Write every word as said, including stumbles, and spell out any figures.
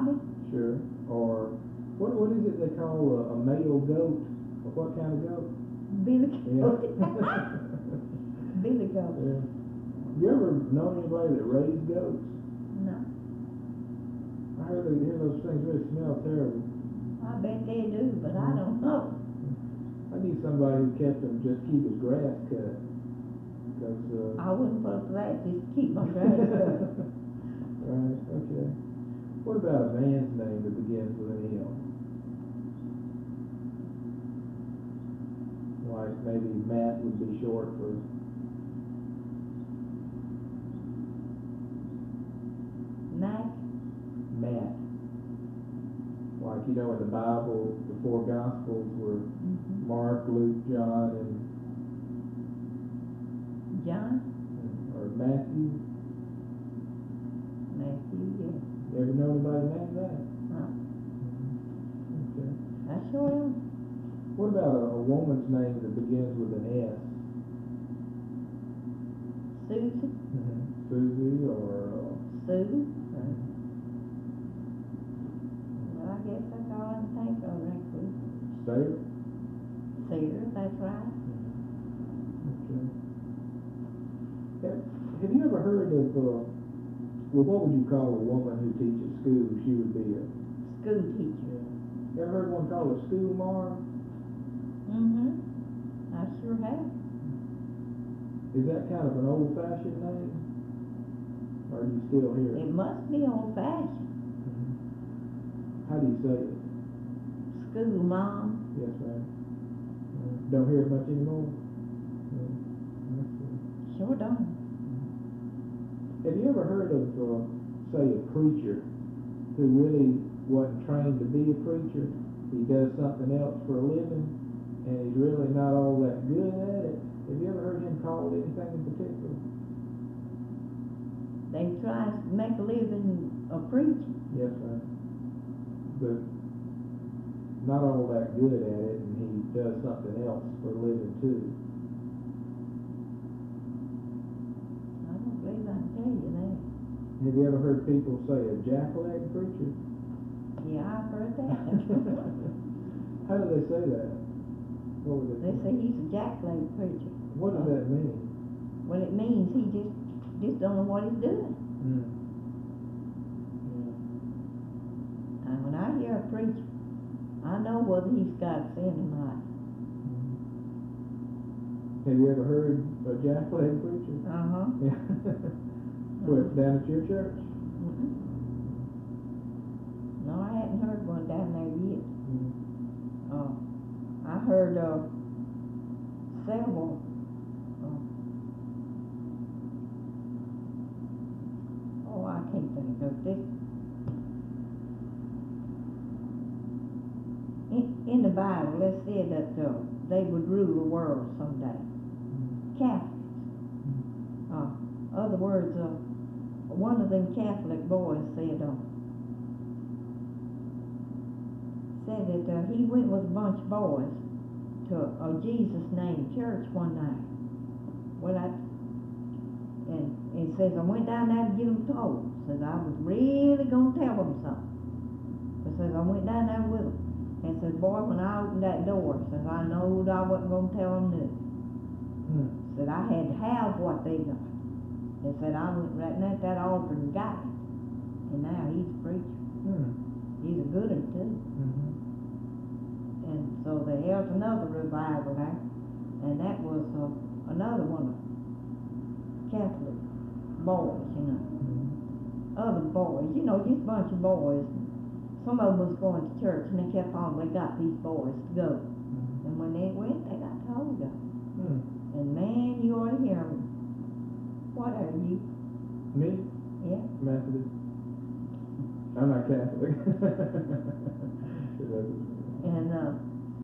Bobby. Sure. Or what? What is it they call a, a male goat? Or what kind of goat? Billy Yeah. Goat. Billy Goat. Yeah. You ever known anybody that raised goats? No. I heard they hear those things really smell terrible. I bet they do, but I don't know. I need somebody who kept them just keep his grass cut. Because, uh, I wouldn't put up for that, just keep my grass cut. Right, okay. What about a man's name that begins with an M? Like maybe Matt would be short for Mac? Matt. Like, you know, in the Bible, the four Gospels were Mm-hmm. Mark, Luke, John, and John? or Matthew. Matthew, yeah. You ever know anybody named that? Huh? Okay. I sure am. What about a, a woman's name that begins with an S? Susie? Mm-hmm. Susie or uh, Sue? Well, I guess that's all I can think of right quick. Sarah? Sarah, that's right. Okay. Have, have you ever heard of, uh, well, what would you call a woman who teaches school? She would be a, School teacher. yeah. You ever heard one called a school marm? Mm-hmm. I sure have. Is that kind of an old-fashioned name? Or do you still hear It it? must be old-fashioned. Mhm. How do you say it? School mom. Yes, ma'am. Uh, don't hear it much anymore? No. That's good. Sure don't. Have you ever heard of, uh, say, a preacher who really wasn't trained to be a preacher? He does something else for a living, and he's really not all that good at it. Have you ever heard him called anything in particular? They try to make a living a preaching. Yes, ma'am. But not all that good at it, and he does something else for a living too. I don't believe I can tell you that. Have you ever heard people say a jackleg preacher? Yeah, I've heard that. How do they say that? What would They they say he's a jackleg preacher. What does that mean? Well, it means he just just don't know what he's doing. Mm. And when I hear a preacher, I know whether he's got sin or not. Have you ever heard a jackleg preacher? Uh-huh. Yeah. What, down at your church? Mm-mm. No, I hadn't heard one down there yet. Mm. Uh, I heard uh, several. Uh, oh, I can't think of this. In, in the Bible, it said that uh, they would rule the world someday. Catholics. Uh, other words, uh, one of them Catholic boys said, uh, said that uh, he went with a bunch of boys to a Jesus name church one night. Well, I, and it says, I went down there to get them told. Says I was really going to tell them something. It says I went down there with them. And says, boy, when I opened that door, says I knowed I wasn't going to tell them this. Mm. Said I had to have what they got. They said I went right at that altar and got it. And now he's a preacher. Mm. He's a good one too. Mm-hmm. And so there was another revival there, and that was uh, another one of Catholic boys, you know. Mm-hmm. Other boys, you know, just a bunch of boys. Some of them was going to church, and they kept on, they got these boys to go. Mm-hmm. And when they went, they got told to go. Mm. And man, you ought to hear them. What are you? Me? Yeah. Methodist. I'm not Catholic. And uh,